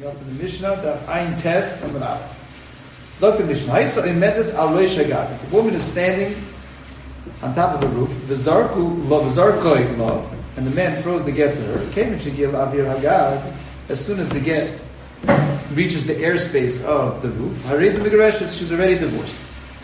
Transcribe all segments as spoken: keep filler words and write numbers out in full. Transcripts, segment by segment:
Picking up in the Mishnah, Daf Ayin Tes Amud Aleph. Zok the Mishnah. Haisa imedes al loy shagag. If the woman is standing on top of the roof, v'zarku lo v'zarkoi lo, and the man throws the get to her. Came and shegil avir hagag. As soon as the get reaches the airspace of the roof, harez migareshes, she's already divorced.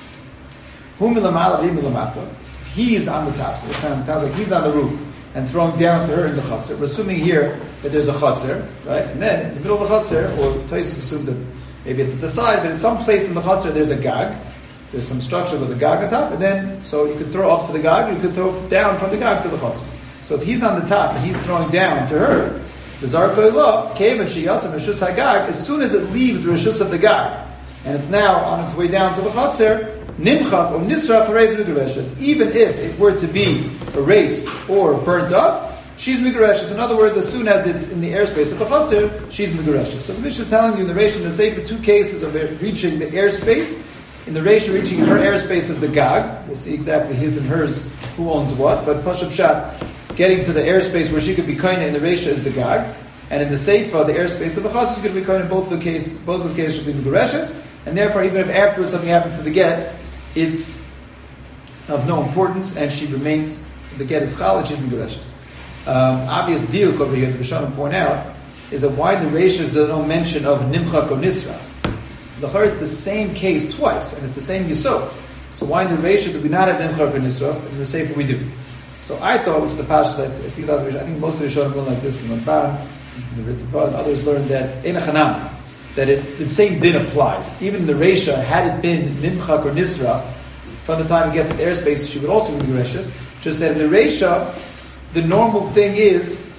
Hu milamala vi milamata. He's on the top, so it sounds, sounds like he's on the roof and throwing down to her in the chutzner. We're assuming here that there's a chutzner, right? And then in the middle of the chutzner, or Tosfos assumes that maybe it's at the side, but in some place in the chutzner there's a gag. There's some structure with a gag on top, and then so you could throw up to the gag, or you could throw down from the gag to the chutzner. So if he's on the top and he's throwing down to her, the zarkoi lo came and she yatzam reshus hagag. As soon as it leaves the reshus of the gag, and it's now on its way down to the chutzner, nimchak or nisraf harez migareshes. Even if it were to be erased or burnt up, she's migareshes. In other words, as soon as it's in the airspace of the chutzner, she's migareshes. So the Mishnah is telling you in the Reish and the Sefer two cases of it reaching the airspace. In the Reish reaching her airspace of the gag, we'll see exactly his and hers, who owns what. But Pashup Shat, getting to the airspace where she could be kaina in the Reish is the gag, and in the Sefer, the airspace of the chutzner is going to be kaina. In both the case, both those cases should be migareshes, and therefore, even if afterwards something happens to the get, it's of no importance, and she remains, the get is chal, and she's migareshes. Um, obvious deal over here, the Rishonim point out, is that why the Reishas there no mention of nimchak or nisraf. The Chor, it's the same case twice, and it's the same yisod. So why in the Reishas do we not have nimchak or nisraf, and in the Sefer we do? So I thought, which the Pashas, I see that, I think most of the Rishonim learn like this from Ramban, the Ritva, and others learn that in a chanam, that it, the same din applies. Even in the Reisha, had it been nimchak or nisraf, from the time it gets to airspace, she would also be migareshes. Just that in the Reisha, the normal thing is,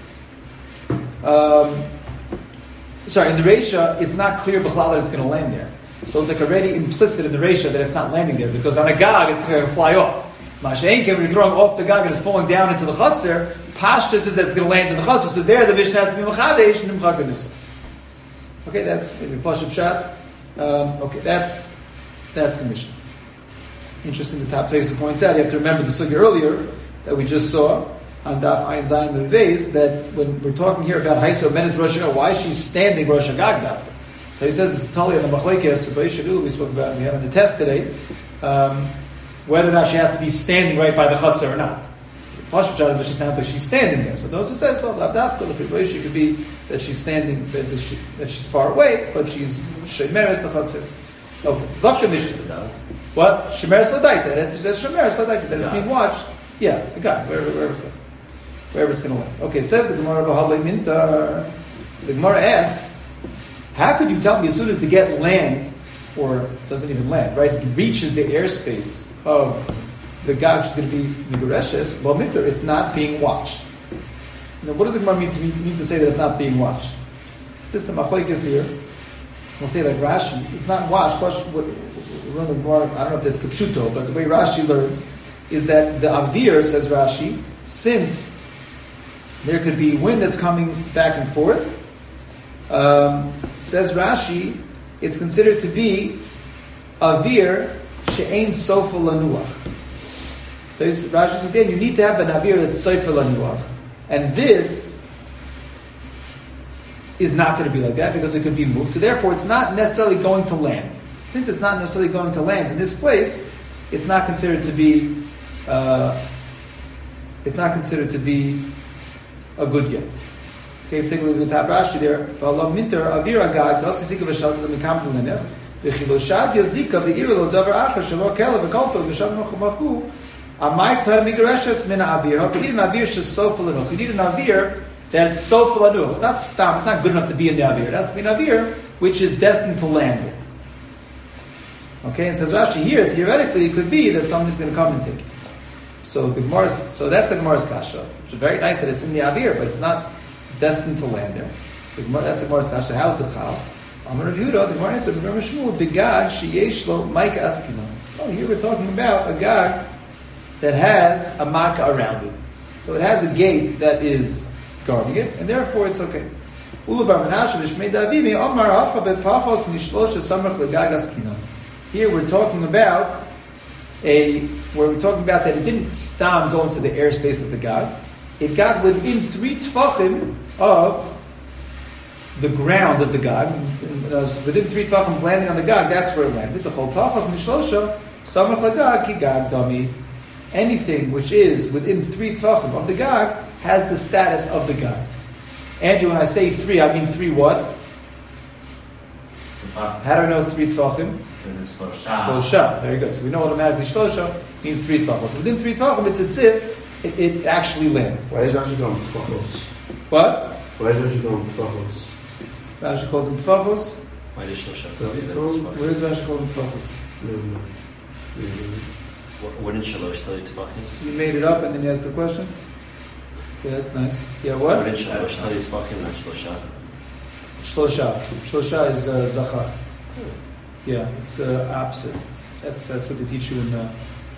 um, sorry, in the Reisha, it's not clear b'chlal that it's going to land there. So it's like already implicit in the Reisha that it's not landing there, because on a gag, it's going to fly off. Masha'enke, when you're throwing off the gag and it's falling down into the chutzner, Pashta says that it's going to land in the chutzner. So there, the Mishnah has to be mechadesh, nimchak or nisraf. Okay, that's maybe Pashup Shat. Um, okay, that's that's the Mishnah. Interesting, the top Tosfos points out, you have to remember the sugya earlier that we just saw on Daf Ayin Zayin Mevez, that when we're talking here about Haiso Menes Rosh Hagag, why she's standing Rosh Hagag Dafka. So he says it's totally on the Machlekes, we spoke about, we have in the test today, um, whether or not she has to be standing right by the Chutzner or not. Pashup Shat, but she sounds like she's standing there. So those who says, well, Dafka, it could be that she's standing, that, she, that she's far away, but she's Shemeres the Chutzner. Okay, Zakha Mishnah. What? Shemeres Ladaita. That's, that's Shemeres Ladaita. That is being watched. Yeah, the guy, wherever, wherever it's like, wherever it's going to land. Okay, it says the Gemara B'Halei Mintar. So the Gemara asks, how could you tell me as soon as the get lands, or doesn't even land, right? It reaches the airspace of the gag, she's going to be Migareshes, Lo Mintar, it's not being watched. Now, what does the Gemara mean to, mean to say that it's not being watched? This is the Machlekes here. We'll say like Rashi, it's not watched. Plus, what, I don't know if that's Kapshuto, but the way Rashi learns is that the Avir, says Rashi, since there could be wind that's coming back and forth, um, says Rashi, it's considered to be Avir she'ein sofa lanuach. So Rashi says again, you need to have an Avir that's sofa lanuach. And this is not going to be like that because it could be moved. So therefore, it's not necessarily going to land. Since it's not necessarily going to land in this place, it's not considered to be. Uh, it's not considered to be a good get. Okay, particularly with that Rashi there. V'alam minter avir agag das yizika v'shal l'mikam l'nef v'chiloshad yazika v'ir lo davar acher shelo kelev v'kolto v'shal m'chumachku amayk tar migareshes min avir. You need an avir shesofa l'nuch. You need an avir that's sofa l'nuch. It's not stam. It's not good enough to be in the avir. It has to be an avir which is destined to land there. Okay, and says Rashi here, theoretically, it could be that somebody's going to come and take it. So the Gemara's, so that's the Gemara's kasha. Which is very nice that it's in the avir, but it's not destined to land there. So the Gemara, that's the Gemara's kasha. How is it chal? Amar Rav Yehuda, the Gemara answered, remember Shmuel, begag sheyesh lo maika askina. Oh, here we're talking about a gag that has a maka around it. So it has a gate that is guarding it, and therefore it's okay. Ula bar Menashe v'shmei Davimi, Amar hacha bepachos mishlosh esamach legag askina. Here we're talking about a where we're talking about that it didn't stam go into the airspace of the gag. It got within three tfachim of the ground of the Gag, within three Tvachim of landing on the Gag, that's where it landed. The Chol Pachos Mishlosha, Samach Lagag, Ki Gag Dami. Anything which is within three Tvachim of the Gag has the status of the Gag. Andrew, when I say three, I mean three what? How do I know it's three Tvachim? Shlosha. Very good. So we know automatically Shlosha means three Tvachim. So within three Tvachim, it's as if it, it actually landed. Why is Rashi going Tvachos? What? Why is Rashi going Tvachos? Rashi calls them Tvachos. Why does Shlosha? Where does Rashi call them Tvachos? No, no. Wouldn't Shalosh tell you Tvachim? So you made it up and then you asked the question? Yeah, that's nice. Yeah, what? Wouldn't Shalosh tell you Tvachim, not Shlosha? Shlosha. Shlosha is uh, Zachar. Yeah, it's uh, opposite. That's that's what they teach you in uh,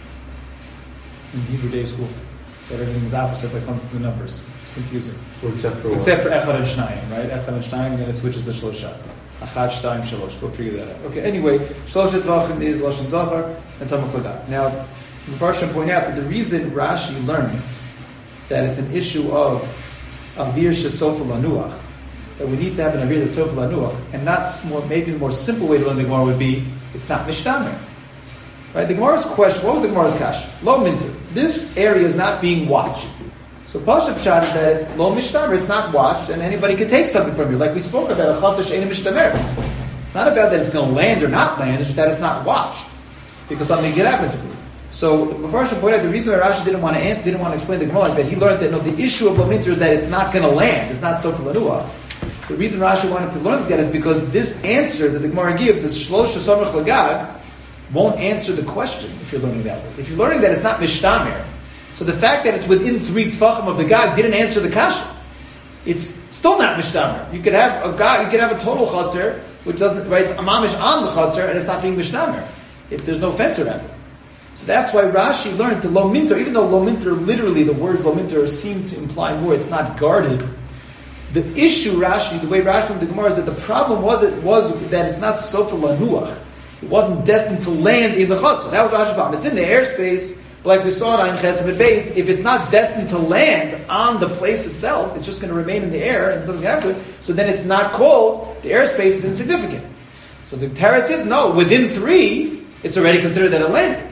in Hebrew day school. That everything is opposite when it comes to the numbers. It's confusing. Well, except for Except for Echad and Shnayim, right? Echad and Shnayim, then it switches to Shlosha. Achad, Shtayim, Shalosh. Go figure that out. Okay, anyway, Shlosha Tvachim is Lashon Zachar and Samach Lagag. Now, the Mepharshim point out that the reason Rashi learned that it's an issue of Avir Shesofa Lanuach, that we need to have an Avir Shesofa Lanuach, and not more, maybe the more simple way to learn the Gemara would be, it's not Mishtamer. Right? The Gemara's question, what was the Gemara's kasha? Lo Minter. This area is not being watched. So Pashup Pshat is that it's Lo Mishtamer, it's not watched, and anybody can take something from you. Like we spoke about, a Chatzah She'ein Mishtamer. It's not about that it's going to land or not land, it's just that it's not watched. Because something could happen to it. So the Mepharshim pointed out the reason why Rashi didn't want to didn't want to explain the Gemara like that, he learned that no, the issue of Lo Minter is that it's not going to land, it's not Sofa Lanuach. The reason Rashi wanted to learn that is because this answer that the Gemara gives, this Shlosha Samach Lagag, won't answer the question if you're learning that way. If you're learning that it's not Mishtamer, so the fact that it's within three Tvachim of the Gag didn't answer the kasha. It's still not Mishtamer. You could have a Gag, you could have a total Chatzar, which doesn't, right, it's Amamish on the Chatzar, and it's not being Mishtamer, if there's no fence around it. So that's why Rashi learned to Lo Minter, even though Lo Minter, literally the words Lo Minter seem to imply more, it's not guarded. The issue, Rashi, the way Rashi told the Gemara is that the problem was it was that it's not Sofa Lanuach. It wasn't destined to land in the Chatzar. That was Rashi's problem. It's in the airspace, but like we saw in Ayin Chesed base, if it's not destined to land on the place itself, it's just going to remain in the air and something's going to happen to it, so then it's not called, the airspace is insignificant. So the Teretz says, no, within three, it's already considered that it landed.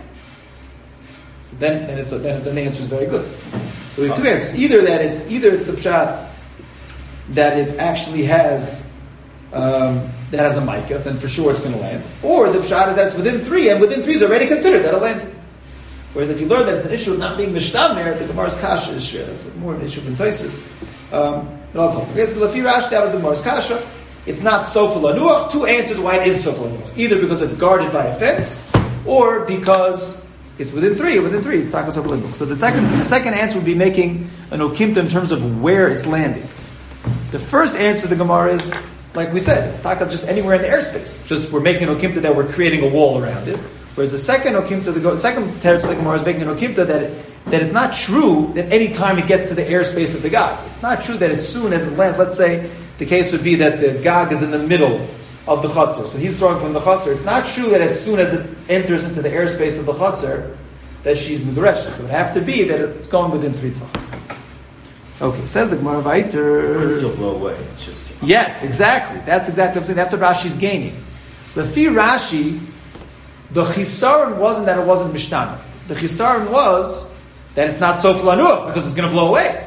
So then, then, it's, then, then the answer is very good. So we have two answers. Either that it's, either it's the Pshat that it actually has um, that has a micah, then for sure it's going to land. Or the pshat is that it's within three, and within three is already considered that it landed. Whereas if you learn that it's an issue of not being mishtamer, the Gemara's kasha is it's more an issue of Tosfos. Um, because the Lefi Rashi, that was the Gemara's kasha. It's not sofa lanuach. Two answers why it is sofa lanuach. Either because it's guarded by a fence, or because it's within three. Within three, it's taka sofa lanuach. So the second, the second answer would be making an okimta in terms of where it's landing. The first answer to the Gemara is, like we said, it's taka just anywhere in the airspace. Just we're making an okimta that we're creating a wall around it. Whereas the second okimta, the second teretz of the Gemara is making an okimta that it, that it's not true that any time it gets to the airspace of the Gag. It's not true that as soon as it lands, let's say the case would be that the Gag is in the middle of the Chatzar. So he's throwing from the Chatzar. It's not true that as soon as it enters into the airspace of the Chatzar that she's Megureshes. So it would have to be that it's going within three Tvachim. Okay, says the Gemara Vayter. It still blow away. It's just yes, exactly. That's exactly what I'm saying. That's what Rashi's gaining. Lefi Rashi, the chisaron wasn't that it wasn't mishtana. The chisaron was that it's not sof lanuach because it's going to blow away.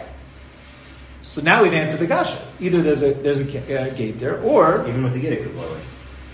So now we've answered the kasha. Either there's a there's a uh, gate there, or even with the gate it could blow away.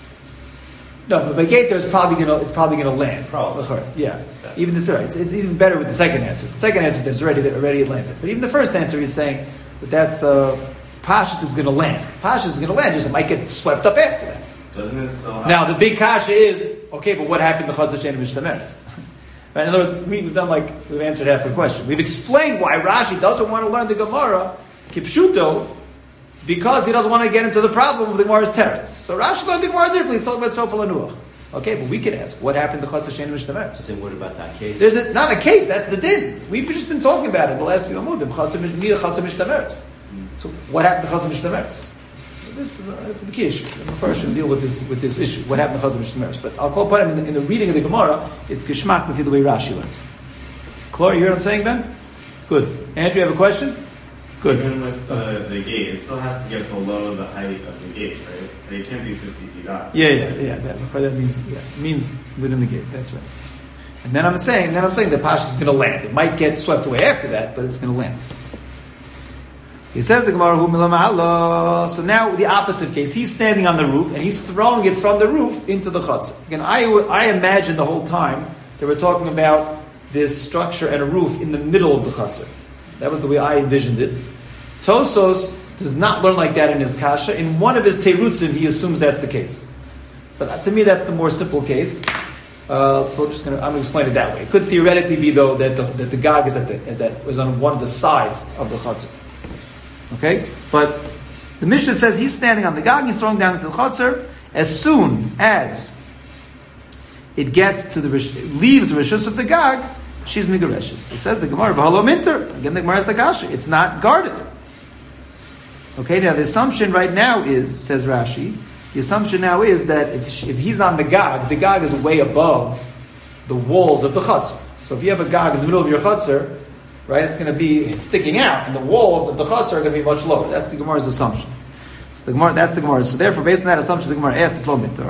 No, but by gate there, it's probably going to it's probably going to land. Probably, yeah. Even this, right? It's, it's even better with the second answer. The second answer is already already it landed. But even the first answer is saying that that's uh, Pashas is going to land. Pashas is going to land. Just it might get swept up after that. Doesn't it still happen? Now the big kasha is okay, but what happened to Chatzar Shein Mishtameres? Right? In other words, we've done like we've answered half the question. We've explained why Rashi doesn't want to learn the Gemara Kipshuto because he doesn't want to get into the problem of the Gemara's teretz. So Rashi learned the Gemara differently. He thought about Sofa Lanuach. Okay, but we can ask, what happened to Chatzar Shein Mishtameres? So what about that case? There's a, not a case. That's the din. We've just been talking about it the last few amudim. Chatzar Mishtameres. So what happened to Chatzar Mishtameres? This is a, it's a key issue. The first should deal with this with this issue. What happened to Chatzar Mishtameres? But I'll call upon him in the, in the reading of the Gemara. It's geschmack the way Rashi learns. Clara, you hear what I'm saying, Ben? Good. Andrew, you have a question? Good. Even with the, the gate, it still has to get below the height of the gate, right? It can't be fifty feet up. Yeah, yeah, yeah. That, that means yeah, it means within the gate. That's right. And then I'm saying, then I'm saying the Pasha is going to land. It might get swept away after that, but it's going to land. He says the Gemara, Hu milama'ala. So now the opposite case. He's standing on the roof and he's throwing it from the roof into the chutzner. Again, I I imagined the whole time that we're talking about this structure and a roof in the middle of the chutzner. That was the way I envisioned it. Tosos does not learn like that in his kasha. In one of his terutzim, he assumes that's the case. But to me, that's the more simple case. Uh, so I'm just going to I'm going to explain it that way. It could theoretically be though that the that the gag is at the is that is on one of the sides of the chutzner. Okay, but the Mishnah says he's standing on the gag. He's throwing down into the chutzner. As soon as it gets to the leaves the rishus of the gag, she's migareshes. He says the Gemara, v'halo minter. Again, the Gemara has the kasha. It's not guarded. Okay, now the assumption right now is, says Rashi, the assumption now is that if, she, if he's on the gag, the gag is way above the walls of the chutzner. So if you have a gag in the middle of your chutzner, right, it's going to be sticking out, and the walls of the chutzner are going to be much lower. That's the Gemara's assumption. So the Gemara, that's the Gemara. So therefore, based on that assumption, the Gemara asks, "Lo minter."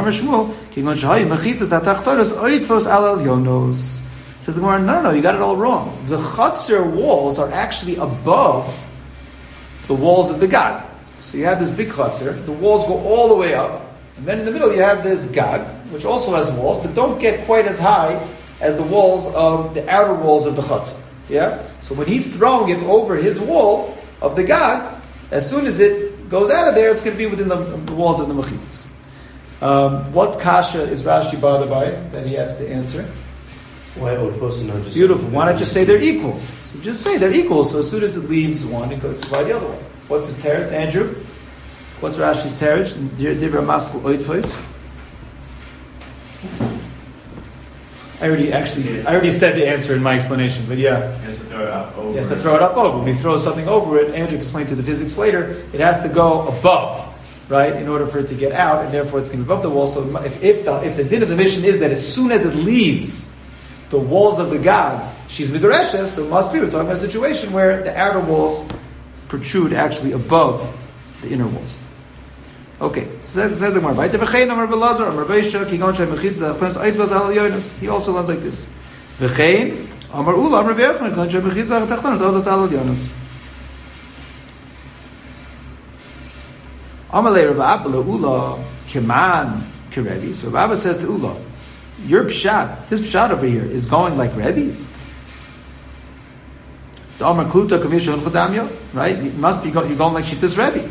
Says the Gemara, no, no, no, you got it all wrong. The chutzner walls are actually above the walls of the gag. So you have this big chutzner, the walls go all the way up, and then in the middle you have this gag, which also has walls, but don't get quite as high as the walls of the outer walls of the chutzner. Yeah? So when he's throwing it over his wall of the gag, as soon as it goes out of there, it's going to be within the, the walls of the mechitzas. Um, what kasha is Rashi bothered by that he has to answer? Why would first not just Beautiful. Why not just say they're equal? So just say they're equal. So as soon as it leaves one, it goes by the other one. What's his teretz, Andrew? What's Rashi's teretz? Divra maskul oitfos. I already actually, I already said the answer in my explanation, but yeah. He has to throw it up over. He has to throw it up over. When he throws something over it, Andrew can explain to the physics later, it has to go above, right, in order for it to get out, and therefore it's going to be above the wall. So if, if the if the din of the mission is that as soon as it leaves the walls of the gag, she's migareshes, so it must be, we're talking about a situation where the outer walls protrude actually above the inner walls. Okay, says says the Gemara. He also learns like this. Amar Ula, Amar Be'echon, Kancha Mechitzah Tachtonos, Odos Alad Yonos. Amalei Rabbi Abba Ula, Keman Kerevi. So Rabbi Abba says to Ula, your pshat, this pshat over here is going like Rebbe. The Amar Kluta Kamishon Chodamyo, right? It must be go, you're going like Shittas Rebbe.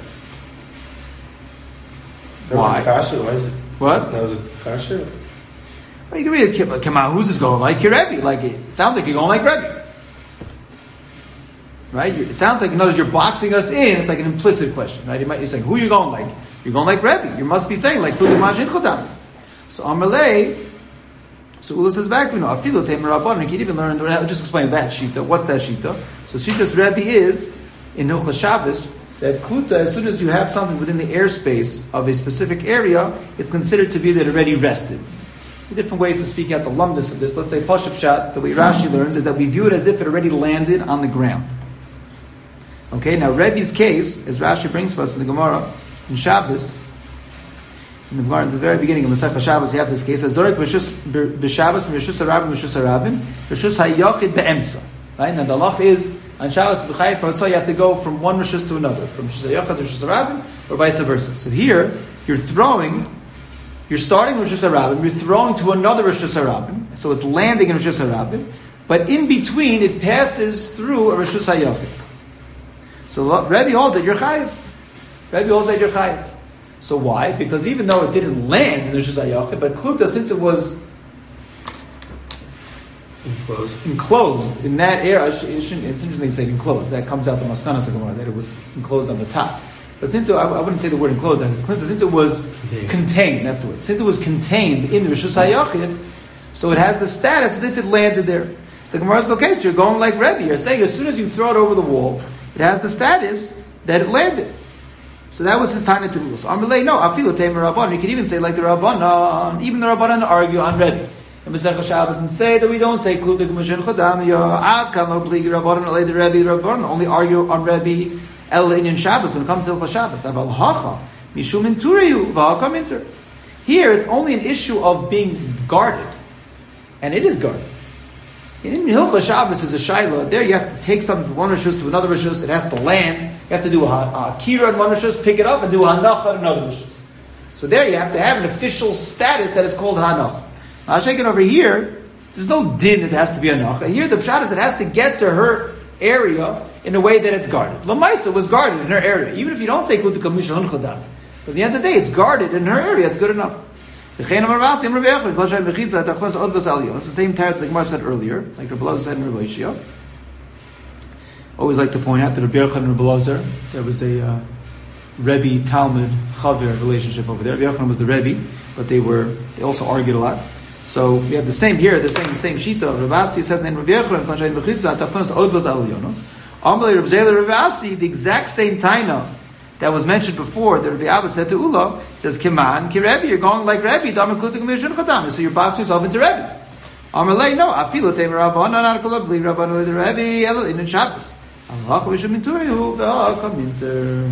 Why? Kasha? Why is it? What? That was a kasha? Well, you can read it. Come on, who's this going like your Rebbe? Like it sounds like you're going like Rebbe, right? It sounds like, in other words, you're boxing us in. It's like an implicit question, right? You might be saying, who are you going like? You're going like Rebbe. You must be saying like Kuli Majin Chodam. So Amalei. So Ula says back to me, no, Afilu Temer Rabban. You can even learn. I'll just explain that shita. What's that shita? So shita's Rebbe is in Hilchas Shabbos that Kluta, as soon as you have something within the airspace of a specific area, it's considered to be that it already rested. Different ways to speak out the lumdus of this. Let's say Pashup Pshat, the way Rashi learns, is that we view it as if it already landed on the ground. Okay, now Rebbe's case, as Rashi brings for us in the Gemara, in Shabbos, in the Gemara, in the very beginning of Masechah Shabbos, you have this case, Azorik b'Shabbos, b'Rishus HaRabim, b'Rishus HaRabim, b'Rishus HaYachid be'emtza. Right, now the halach is, on Shabbos, b'Chayit for Tzah, you have to go from one Rishus to another, from Rishus HaYachid to Rishus HaRabim, or vice versa. So here, you're throwing, you're starting with Rishus HaRabim, you're throwing to another Rishus HaRabim, so it's landing in Rishus HaRabim, but in between, it passes through a Rishus HaYachid. So Rebbe holds that you're chayiv. Rebbe holds that you're chayiv. So why? Because even though it didn't land in the Rishus HaYachid, but Kluta, since it was enclosed, enclosed in that area, it shouldn't, it's interesting to say enclosed. That comes out the Maskanas Gemara, that it was enclosed on the top. But since it, I, I wouldn't say the word enclosed, since it was contained. contained, that's the word. Since it was contained in the Rishus HaYachid, so it has the status as if it landed there. So the Gemara says, okay, so you're going like Rebbe. You're saying as soon as you throw it over the wall, it has the status that it landed. So that was his Tanya Terulah. So Amalei, no, Afilu Temer Rabban. You can even say like the Rabbanan, even the Rabbanan argue on Rebbe. in Masechah Shabbos and say that we don't say Klutik Mashin Chodam, Ad Kan Lo Pligi Rabbanon, Olei the Rebbe Rabbanon, only argue on Rebbe El Inyan Shabbos when it comes to Hilchos Shabbos. Aval Hacha, Mishum Inturiyu, V'Haka Minter. Here it's only an issue of being guarded. And it is guarded. In Hilchos Shabbos is a Shaila. There you have to take something from one Rishus to another Rishus. It has to land. You have to do a, a Kira in one Rishus, pick it up, and do a Hanacha in another Rishus. So there you have to have an official status that is called Hanacha. Now, shaking over here, there's no din that has to be Hanacha. Here the Pshat is it has to get to her area in a way that it's guarded. Lamaisa was guarded in her area. Even if you don't say Klutika Mishon Chodam. But at the end of the day, it's guarded in her area. It's good enough. It's the same teretz like Mar said earlier, like Rabbi Elazar said in Rabbi Yishia. Always like to point out that Rabbi Yochanan and Rabbi Elazar, there was a uh, Rebbe Talmud Chaver relationship over there. Rabbi Yochanan was the Rebbe, but they were they also argued a lot. So we have the same here. They're saying the same shita. Rabbi Asi says in Rabbi Yochanan, Amalei Rabbi Zayla Rabbi Asi, the exact same taina that was mentioned before, that Rabbi Abba said to Ula, he says, Kiman, Ki Rebbe, you're going like Rebbe, so you're boxing yourself into Rebbe. Amalei, no, Afilu Temer Rabban, not Kolab, Li Rabban, the Rebbe, Elo, in Shabbos. Allah, Vishum Minturihu, Ve'aka Minter.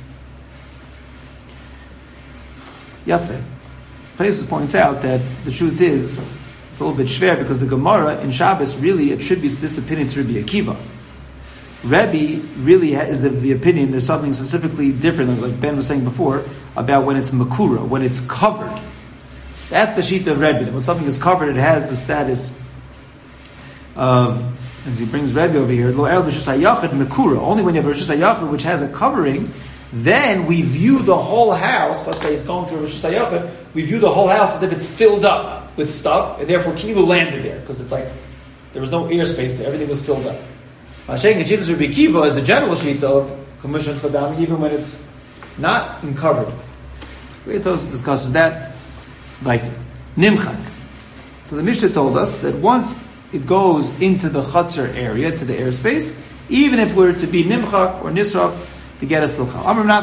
Yafeh. Paisus points out that the truth is, it's a little bit schwer because the Gemara in Shabbos really attributes this opinion to Rabbi Akiva. Rebbe really is of the opinion there's something specifically different, like Ben was saying before, about when it's makura, when it's covered. That's the sheet of Rebbe. When something is covered, it has the status of, as he brings Rebbe over here, lo el b'shus hayachid makura. Only when you have a b'shus hayachid which has a covering, then we view the whole house. Let's say it's going through a b'shus hayachid. We view the whole house as if it's filled up with stuff, and therefore Kilu landed there because it's like there was no airspace there. Everything was filled up. Mashayim Gejidus Rabbi Akiva is the general sheet of Commission Chodam, even when it's not uncovered. Reitos discusses that later. Nimchak. So the Mishnah told us that once it goes into the chutzner area, to the airspace, even if we're to be nimchak or nisraf, the get is still chal.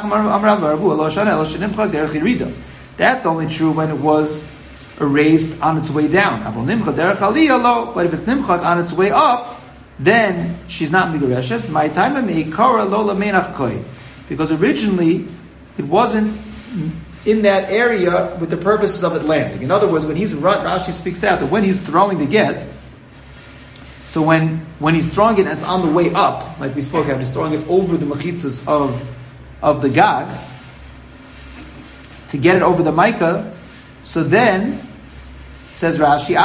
That's only true when it was erased on its way down. But if it's nimchak on its way up, then she's not migareshes. My time meikara lola menach koi, because originally it wasn't in that area with the purposes of it landing. In other words, when he's Rashi speaks out that when he's throwing the get, so when when he's throwing it and it's on the way up, like we spoke about, he's throwing it over the mechitzas of of the gag to get it over the micah. So then. Says Rashi,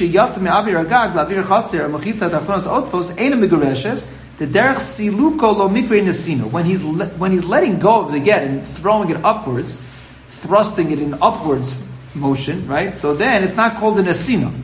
the derech siluko lo mikre nesino. When he's le- when he's letting go of the get and throwing it upwards, thrusting it in upwards motion, right? So then it's not called a nesino.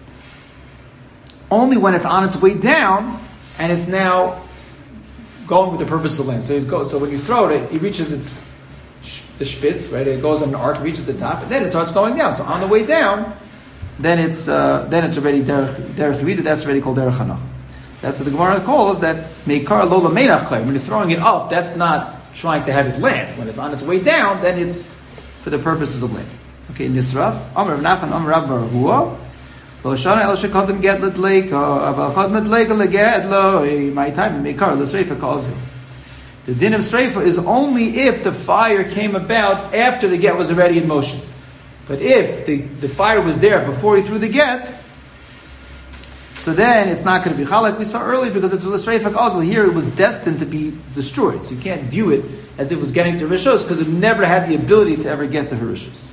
Only when it's on its way down and it's now going with the purpose of land. So it goes. So when you throw it, it reaches its the spitz, right? It goes on an arc, reaches the top, and then it starts going down. So on the way down. Then it's uh, then it's already derech derech rida. That's already called derech hanach. That's what the Gemara calls that meikar lola meinach klei. When you're throwing it up, that's not trying to have it land. When it's on its way down, then it's for the purposes of land. Okay, nisraf. Amar Rav Nachman, Amar Rav Bar Hua. Lo shana el shekadim get ledleika aval chad medleika leged lo. My time meikar l'sreifa calls him. The din of sreifa is only if the fire came about after the get was already in motion. But if the, the fire was there before he threw the get, so then it's not going to be chal like we saw earlier because it's a l'sreifak ozl. Here it was destined to be destroyed. So you can't view it as if it was getting to Rishos because it never had the ability to ever get to her Rishos.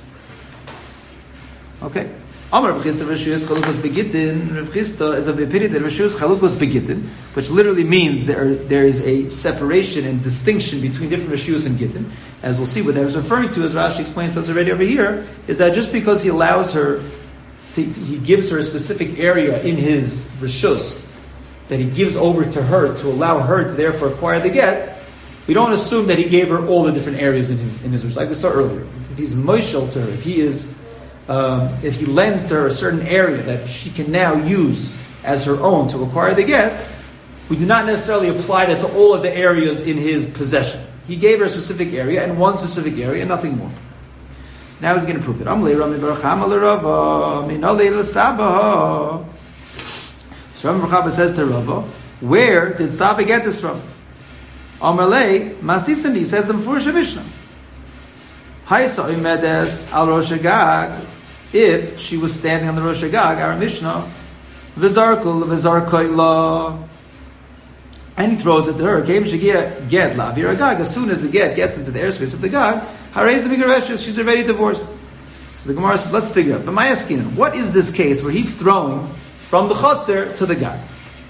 Okay? Amar Rav Chisda Rishus Chalukos Begitin. Rav Chisda is of the opinion that Rishus Chalukos Begitin, which literally means there there is a separation and distinction between different Rishus and Gittin. As we'll see, what that was referring to, as Rashi explains to us already over here, is that just because he allows her, to, he gives her a specific area in his Rishus, that he gives over to her to allow her to therefore acquire the get, we don't assume that he gave her all the different areas in his in his Rishus. Like we saw earlier, if he's moishel to her, if he is Um, if he lends to her a certain area that she can now use as her own to acquire the get, we do not necessarily apply that to all of the areas in his possession. He gave her a specific area and one specific area and nothing more. So now he's going to prove it. Amli Rami Bar Chama l'Rava minoli l'Saba. So Rami Bar Chama says to Rava, where did Saba get this from? Amalei Masisani says in Furush Mishnah. Haisa Imedes al Rosh Hagag. If she was standing on the Rosh Hagag, our Mishnah, V'zarkul v'zarkoila, and he throws it to her. Came she get get la Avir Hagag. As soon as the get gets into the airspace of the Gag, Harei Migareshes, she's already divorced. So the Gemara says, let's figure out. But my asking, what is this case where he's throwing from the Chotzer to the Gag?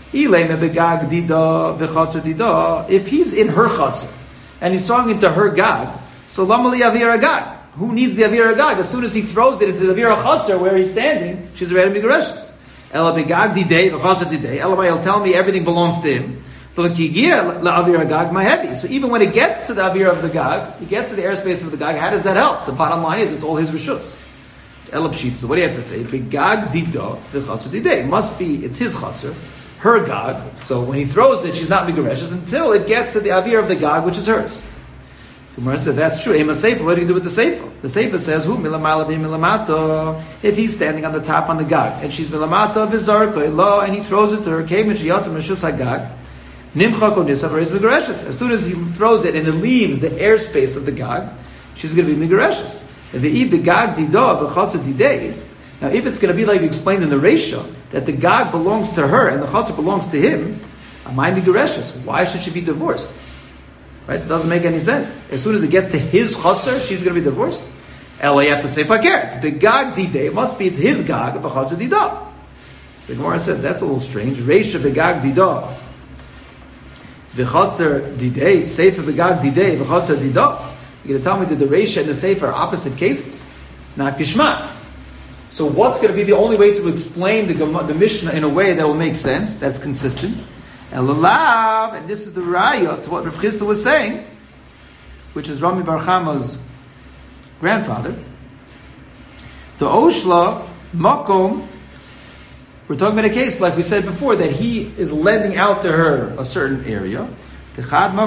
If he's in her Chotzer and he's throwing into her Gag, so Lamali Avir Hagag. Who needs the Avir Hagag? As soon as he throws it into the Avir Chotzer where he's standing, she's already Migareshes. Ela begag didei, the Chotzer didei. Ela will tell me everything belongs to him. So the kigia la Avir Hagag my heavy. So even when it gets to the Avir of the Gag, it gets to the airspace of the Gag. How does that help? The bottom line is it's all his rishus. It's Ela pshit. So what do you have to say? Begag dido the Chotzer didei. It must be it's his Chotzer, her Gag. So when he throws it, she's not Migareshes until it gets to the Avir of the Gag, which is hers. So Gemara said, that's true. Ema Seifa, what do you do with the Seifa? The Seifa says, Hu milamala vi milamato. If he's standing on the top on the Gag, and she's milamato v'zarkoi lo, and he throws it to her, came and she yatsa meshus hagag, nimchak o nisav reis migareshes. As soon as he throws it and it leaves the airspace of the Gag, she's going to be migareshes. V'i begag dido v'chotzer didei. Now, if it's going to be like you explained in the Reisha, that the Gag belongs to her and the chotzer belongs to him, amai migareshes. Why should she be divorced? Right? It doesn't make any sense. As soon as it gets to his chotzer, she's going to be divorced. Ela, you have to say fakir. The Gag didei, it must be it's his Gag, the chotzer didah. So the Gemara says, that's a little strange. Reisha begag didah. V'chotzer didei, Sefer begag didei, v'chotzer didah. You're going to tell me that the Reisha and the Sefer are opposite cases? Not Kishma. So what's going to be the only way to explain the, the Mishnah in a way that will make sense, that's consistent? Elalav, and this is the raya to what Rav Chisda was saying, which is Rami Bar Chama's grandfather. To Oshla Makom, we're talking about a case like we said before that he is lending out to her a certain area. A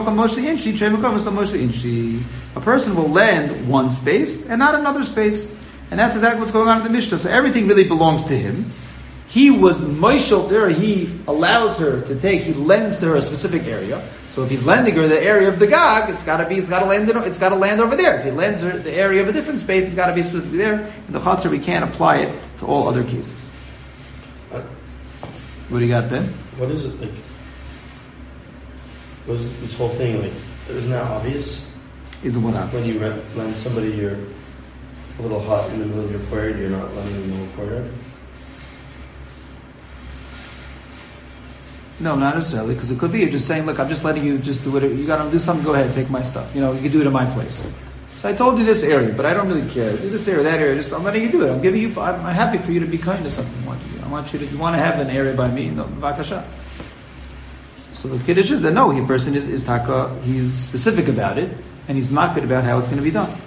person will lend one space and not another space, and that's exactly what's going on in the Mishnah. So everything really belongs to him. He was Moishel there, he allows her to take, he lends to her a specific area. So if he's lending her the area of the Gag, it's gotta be, it's gotta land, it's gotta land over there. If he lends her the area of a different space, it's gotta be specifically there. In the Chatzar, we can't apply it to all other cases. What, what do you got, Ben? what is it, like, what is this whole thing, like, isn't that obvious? Isn't what happens? When you rent, lend somebody your a little hut in the middle of your courtyard, you're not lending them the whole courtyard? No, not necessarily, because it could be you're just saying, look, I'm just letting you just do whatever, you gotta do something, go ahead, take my stuff. You know, you can do it in my place. So I told you this area, but I don't really care. Do this area, that area, just, I'm letting you do it. I'm giving you, I'm happy for you to be kind to something you want to do. I want you to, you want to have an area by me, no, vakasha. So the Kiddush is that no, he person is, is taka, he's specific about it, and he's makbid about how it's going to be done.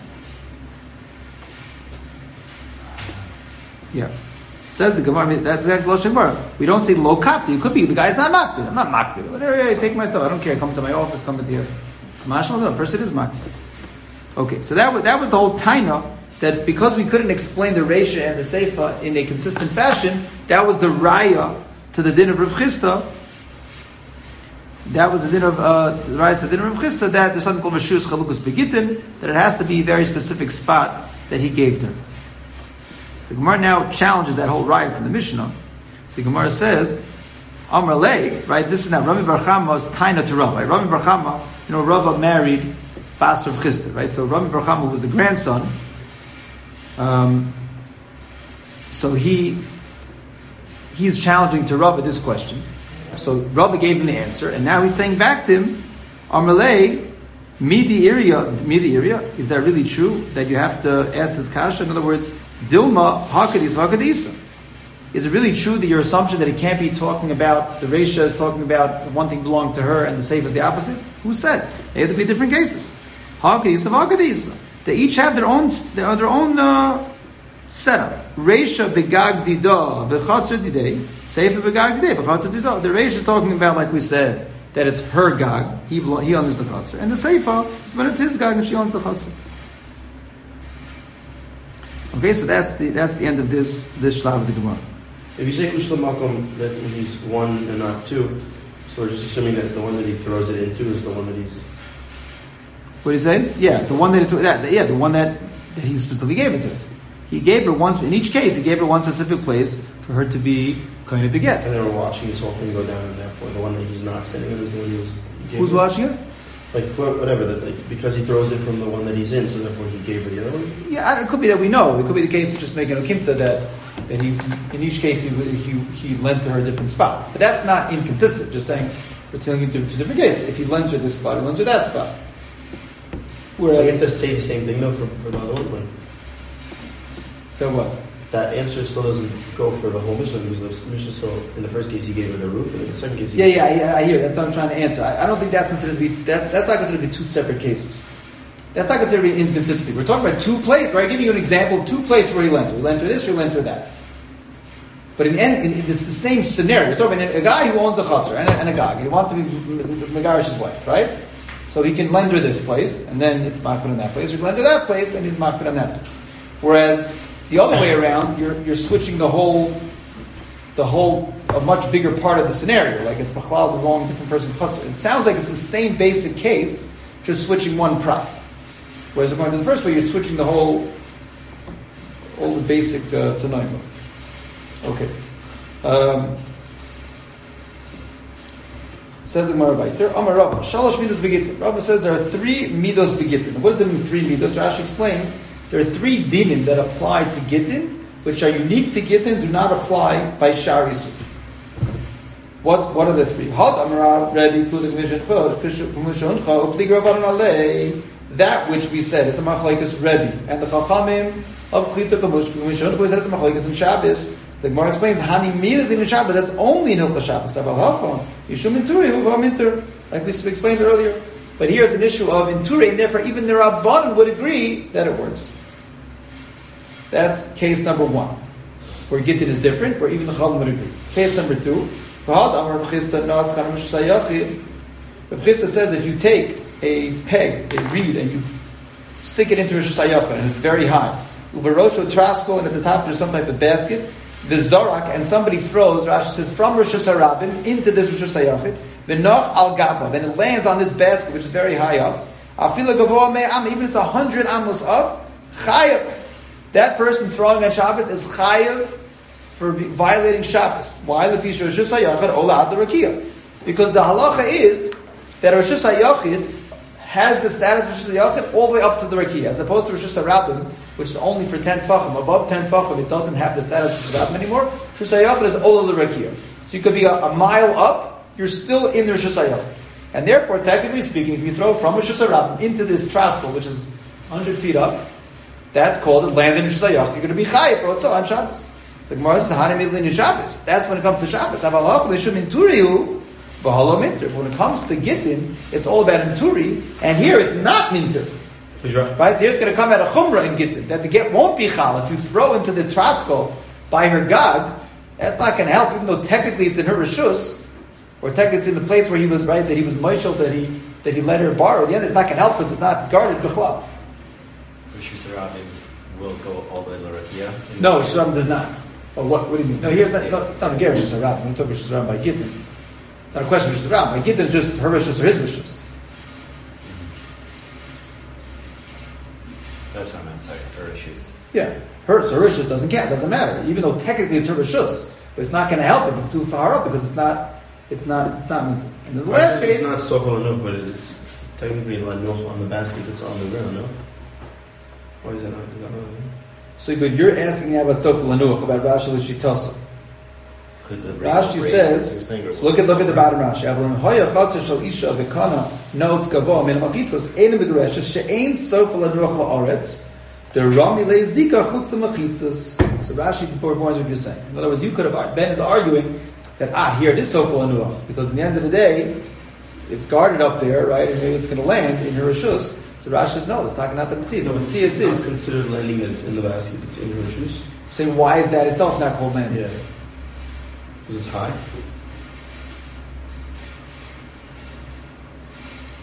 Yeah. Says the Gemara, that's exactly Lashon Gemara. We don't say lo kapti. It could be the guy's not makbid. I'm not makbid. Whatever, yeah, take my stuff. I don't care. Come to my office. Come to here. Kamashal, no, person is makbid. Okay, so that was that was the whole taina, that because we couldn't explain the Reisha and the Seifa in a consistent fashion, that was the raya to the din of Rav Chisda. That was the din of uh, the raya to the din of Rav Chisda, that there's something called Meshus Chalukus Begitin, that it has to be a very specific spot that he gave to her. The Gemara now challenges that whole riot from the Mishnah. The Gemara says, Amar Lei, right, this is now Rami Bar Chama's taina to Rava. Right? Rami Bar Chama, you know, Rava married Bas Rav Chisda, right? So Rami Bar Chama was the grandson. Um, so he he's challenging to Rava this question. So Rava gave him the answer, and now he's saying back to him, Amar Lei, Midi area, Midi area, is that really true that you have to ask this kasha? In other words, Dilma hakadis hakadisa. Is it really true that your assumption that it can't be talking about the Reisha is talking about one thing belonged to her and the Seif is the opposite? Who said? They have to be different cases. Hakadisa hakadisa. They each have their own their, their own uh, setup. Reisha begag dida v'chatzer didei. Seif begag didei v'chatzer dida. The Reisha is talking about, like we said, that it's her gag. He he owns the chatzer, and the Seifa is when it's his gag and she owns the chatzer. Okay, so that's the that's the end of this this shlav of the Gemara. If you say Ushla Makom, that he's one and not two, so we're just assuming that the one that he throws it into is the one that he's... What do you say? Yeah, the one that, it, that yeah, the one that, that he specifically gave it to. He gave her one, in each case, he gave her one specific place for her to be kind of to get. And they were watching this whole thing go down, and therefore the one that he's not standing in is the one he was... He Who's her. watching it? Like, whatever, that, like, because he throws it from the one that he's in, so therefore he gave her the other one? Yeah, it could be that we know. It could be the case of just making a kimta that, that he, in each case, he, he, he lent to her a different spot. But that's not inconsistent, just saying, we're telling you two, two different cases. If he lends her this spot, he lends her that spot. Whereas, I guess Whereas, they say the same thing, though, for, for the other one. But then what? that answer still doesn't go for the whole Mishnah, because the Mishnah still, in the first case, he gave her the roof, and in the second case, he Yeah, yeah, yeah, I hear. That's what I'm trying to answer. I, I don't think that's considered to be that's that's not considered to be two separate cases. That's not considered to be inconsistency. We're talking about two places. Right? I'm giving you an example of two places where he lent her. He lent her this, or he lent her that. But in the end, in, in, it's the same scenario. We're talking about a guy who owns a chutzner and a, and a gag. He wants to be Megarish's wife, right? So he can lend her this place, and then it's makbid in that place. Or he can lend her that place, and he's makbid in that place. Whereas the other way around, you're you're switching the whole, the whole, a much bigger part of the scenario. Like it's b'chlal, the wrong different person's chutzner. It sounds like it's the same basic case, just switching one prop. Whereas according to the first way, you're switching the whole, all the basic uh, tanoim. Okay. Um, says the Gemara Vayter, Amar Rava, Shalosh midos begitin. Rava says there are three midos begitin. What does it mean, three midos? Rashi explains there are three dinim that apply to gittin, which are unique to gittin, do not apply by shar yisur. What what are the three? Had Amar Rabbi Kulik Mishoncha, Kumishoncha, Uptig Rabbanan Alei. That which we said is a machlekes Rebbe and the Chachamim of Klita Kumishoncha, who said it's a machlekes in Shabbos. The Gemara explains, Hani Milah in Shabbos, that's only in Hilchah Shabbos. Aval Hachon, Yishum Inturi, Huva Minter, like we explained earlier. But here's an issue of Inturi, and therefore even the Rabbanan would agree that it works. That's case number one, where Gittin is different, where even the Chachamim would agree. Case number two, Rav Chisda says if you take a peg, a reed, and you stick it into Rosh Hashanah, and it's very high, Uvarosho Trasko, and at the top there's some type of basket, the Zorak, and somebody throws, Rashi says, from Rosh Hashanah into this Rosh Hashanah, the Noch al Gaba, then it lands on this basket, which is very high up. Afila Gavoa Me'am, even if it's a hundred amos up, Chayav. That person throwing on Shabbos is Chayav for violating Shabbos. Why? Because the halacha is that Rosh Hashanah has the status of Rosh Hashanah all the way up to the Rakia, as opposed to Rosh Hashanah, which is only for ten tefachim. Above ten tefachim, it doesn't have the status of Rosh Hashanah anymore. Rosh Hashanah is all of the Rakia. So you could be a, a mile up, you're still in the Rosh Hashanah. And therefore, technically speaking, if you throw from Rosh Hashanah into this traskel, which is one hundred feet up, that's called a land in Rosh Hashanah. You're going to be chayiv for Otzah on Shabbos. So the Gemara says, Hani Midlin Shabbos. That's when it comes to Shabbos. Aval Hachon, Yishum Inturiu, V'halo Minter. When it comes to Gittin, it's all about Inturi, and here it's not Minter. Right. Right? So here it's going to come out of Chumrah in Gittin, that the get won't be Chal. If you throw into the Trasko by her Gag, that's not going to help, even though technically it's in her Rishus, or technically it's in the place where he was, right, that he was Moishel, that he that he let her borrow. At the end, it's not going to help because it's not guarded B'chlal. Rosh Hashanah will go all the way to Rakia? No, Rosh Hashanah does not. Oh, what, what do you mean? No, here's not, it's not a Ger Rosh Hashanah. We're talking Rosh Hashanah by Gittin. Not a question of Rosh Hashanah. By Gittin is just her Rishus or his Rishus. That's what I meant, sorry, her issues. Yeah, her, so her Rishus doesn't count, doesn't matter. Even though technically it's her Rishus, but it's not going to help if it's too far up because it's not, it's not, it's not Minter. And in the last case, it's not Sofal Anuch, but it's technically Lanuch on the basket that's on the ground, no? Why is that not? Is that not so good. You're asking now about Sofal Lanuch, about Rashi L'Shitasa. Because Rashi says, look at look at the bottom Rashi. Avlam hoya chatzar shel isha v'kana notes gavo min machitzos ein begereshes she'ein Sofal Lanuch la'aretz the rami le'zika chutz l'machitzos. So Rashi performs what you're saying. In other words, you could have Ben is arguing that ah here it is Sofal Lanuch because in the end of the day it's guarded up there, right, and maybe it's going to land in her rishus. So Rashi says, no, it's talking not the Matzis. No, the it's Matzis not is considered landing in, in the basket. It's in her shoes. saying, why is that itself not called landing? Yeah. Because it's high.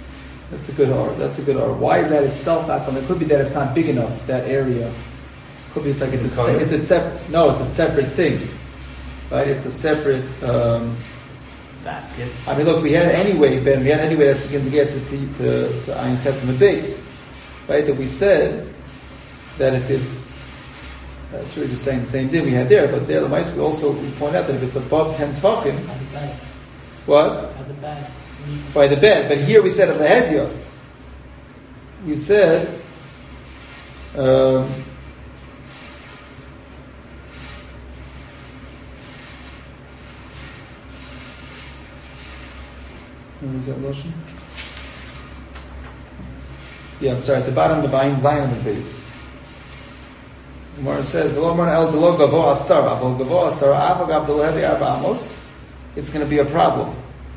That's a good R. That's a good R. Why is that itself not called? It could be that it's not big enough, that area. Could be it's like it's a, Color? se- it's a separate. No, it's a separate thing, right? It's a separate. Um, Basket. I mean, look, we had anyway, Ben. We had anyway that's going to get to to to, to Ayin Chesed base, right? That we said that if it's, uh, it's really just saying the same thing we had there, but there the mice we also we point out that if it's above ten tefachim, At the back. what At the back. by the bed. But here we said at the headya, we said. Um, Where is that lotion? Yeah, I'm sorry, at the bottom of the Bayin Zion of the base. The Gemara says, "V'lo mar el delo gavo asara, v'lo gavo asara avagav delo hedi arba amos." It's going to be a problem.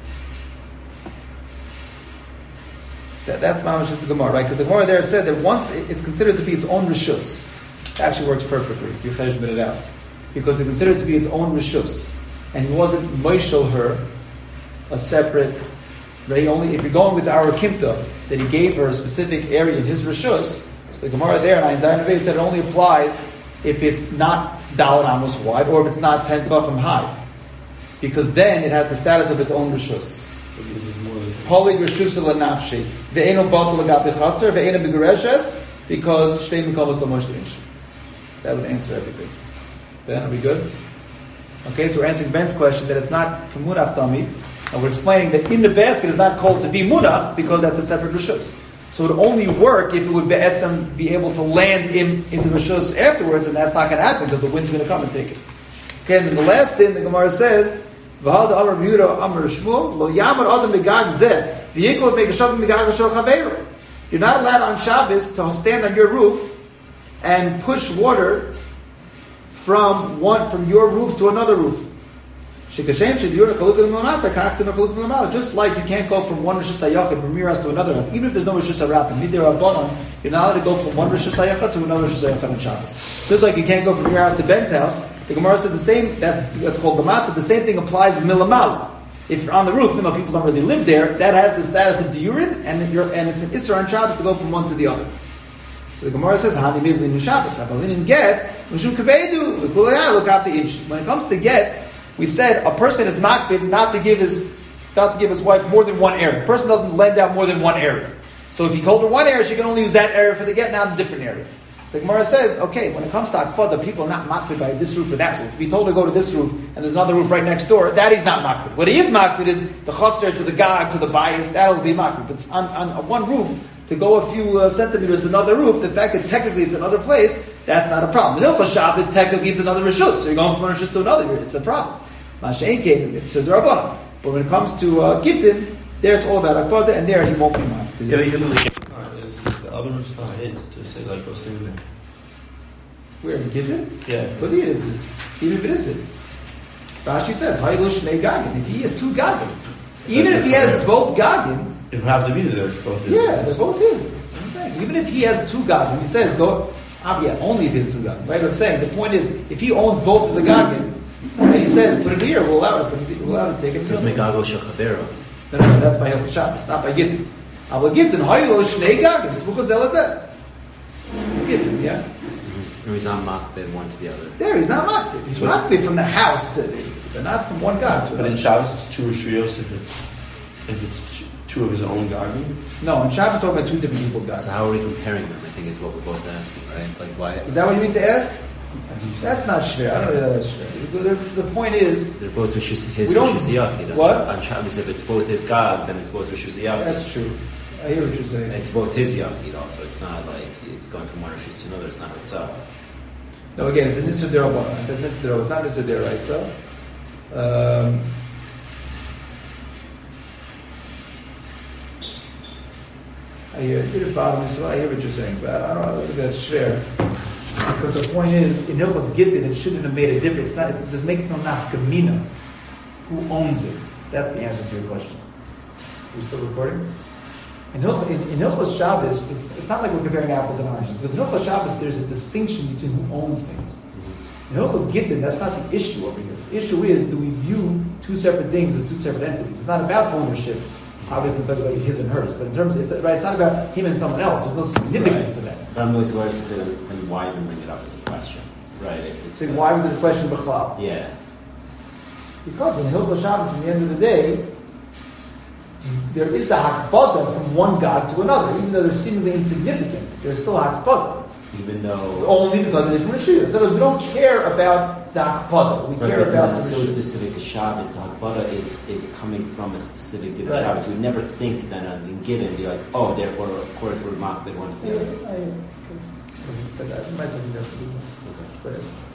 That, that's mamash just the Gemara, right? Because the Gemara there said that once it- it's considered to be its own rishus, it actually works perfectly if you cheshbon it out, because it's considered to be its own rishus, and he wasn't moishel her a separate. But he only, if you're going with our kimta, that he gave her a specific area in his rishus, so the Gemara there in Ayin Zayin Vei said it only applies if it's not daled amos wide or if it's not ten tefachim high, because then it has the status of its own rishus. Holy rishus l'nafshi ve'eno batel l'gabe chatzer ve'eno b'gereshes, because shtei mikamos l'mosh l'insh. So that would answer everything. Ben, are we good? Okay, so we're answering Ben's question that it's not kemunach dami. And we're explaining that in the basket is not called to be munach because that's a separate rishus. So it would only work if it would be'etzem be able to land in, in the rishus afterwards, and that's not going to happen because the wind's going to come and take it. Okay, and then the last thing the Gemara says, "V'hal da'amar Yehuda amar Shmuel lo yamar adam megag zeh v'yikol megashav megag shel chaveru." You're not allowed on Shabbos to stand on your roof and push water from one from your roof to another roof. Just like you can't go from one Rishus HaYachid, from your house to another house, even if there's no Rishus HaRabban, Midei Rabbanon, you're not allowed to go from one Rishus HaYachid to another Rishus HaYachid on Shabbos. Just like you can't go from your house to Ben's house, the Gemara said the same, that's, that's called Gamata, the same thing applies in Milamal. If you're on the roof, even though people don't really live there, that has the status of Diurin, and, you're, and it's an Isser on Shabbos to go from one to the other. So the Gemara says, Hani Midlin Shabbos, Abalin get, Mishum Kabedu, look after Inch. When it comes to get, we said a person is makbid not to give his not to give his wife more than one area. A person doesn't lend out more than one area. So if he told her one area, she can only use that area for the get, not a different area. So the Gemara says, okay, when it comes to akbada, people are not makbid by this roof or that roof. If he told her to go to this roof and there's another roof right next door, that he's not makbid. What he is makbid is the chotzer to the gag to the bias, that'll be makbid. But on, on one roof, to go a few uh, centimeters to another roof, the fact that technically it's another place, that's not a problem. The Hilchos Shabbos technically it's another rishus, so you're going from one rishus to another, it's a problem. Mashain came, it's a Rabbanon. But when it comes to uh, Gittin, there it's all about Akbada, and there he won't be mad. Yeah, but even the is the other roof's not his to say like go stand there. Where in Gittin? Yeah. But it is his. Even if it is his. Rashi says, Ha'ilu Shnei Gagin. If he has two Gagin, even if he has both Gagin, It would have to be there both his. yeah, they're both his. I'm saying, even if he has two Gagin, he says, go, ah, yeah, only if he has two Gagin. Right? What I'm saying, the point is, if he owns both of the Gagin, and he says, put it here, we'll allow it, put it, we'll allow it to take it. It says megago shel chaveru. No, no, no, that's by Hilchos Shabbos, not by Gittin. Aber Gittin, Ha'ilu Shnei Gagin, Smuchot Zelazeh. Gittin, yeah? Or he's not makbid one to the other. There, he's not makbid. He's makbid from the house to the, but not from one God to But in another. Shabbos it's two Rishuyos if it's if it's two, two of his own gagim. No, in Shabbos we're talking about two different people's So gods. how are we comparing them? I think is what we're both asking, right? Like why Is that what you mean to ask? That's not shver. I don't know that that's shver. The, the point is, they're both Rishus, his We don't- Rishus Yachid. On What? Sha- On Shabbos, if it's both his God, then it's both Rishus Yachid. that's true. I hear what you're saying. It's both his Yachid also. It's not like it's going from one Rishus to another. It's not itself. No, again, it's a Nisr Derabana. It says Nisr Derabana. It's not Nisr Deraisa. Um, I hear it. It bothers me, so I hear what you're saying, but I don't, I don't think that's shver. Because the point is, in Hilchos Gittin, it shouldn't have made a difference. It's not, it just makes no nafkamina. Who owns it? That's the answer to your question. Are we still recording? In Hilchos, in, in Hilchos Shabbos, it's, it's not like we're comparing apples and oranges. Because in Hilchos Shabbos, there's a distinction between who owns things. In Hilchos Gittin, that's not the issue over here. The issue is, do we view two separate things as two separate entities? It's not about ownership. Obviously, it's about his and hers. But in terms of, it's, right, it's not about him and someone else. There's no significance Right. to that. But I'm always worried to say that when why even bring it up as a question, right? It, it's, So uh, why was it a question b'chlal? Yeah. Because in Hilchos Shabbos, in the end of the day, there is a hakpada from one god to another, even though they're seemingly insignificant. There's still a hakpada, Even though only because of different issues. In other words, we don't care about the hakpada. We Right, care but about since the it's so rishus. specific to Shabbos, the Hakbara is, is coming from a specific day of Right. Shabbos. You would never think that in Gittin be like, oh, therefore, of course, we're makbid one to the Yeah, other. I, I, but that's my second. Okay. But